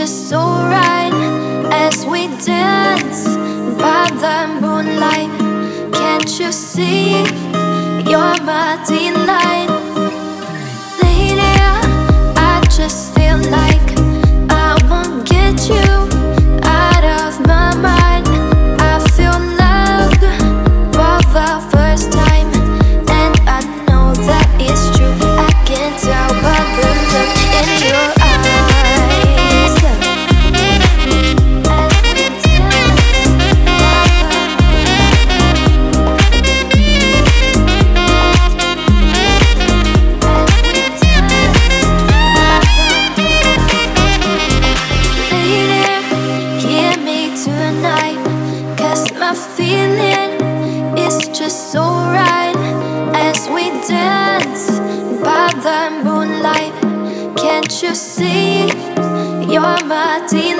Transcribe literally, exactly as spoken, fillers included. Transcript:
just so right as we dance by the moonlight. Can't you see you're my delight? Lady, I just feel like I won't get you out of my mind. I feel love for the first time, and I know that it's true. I can tell by the look in your eyes. My feeling is just so right as we dance by the moonlight. Can't you see you're my dear?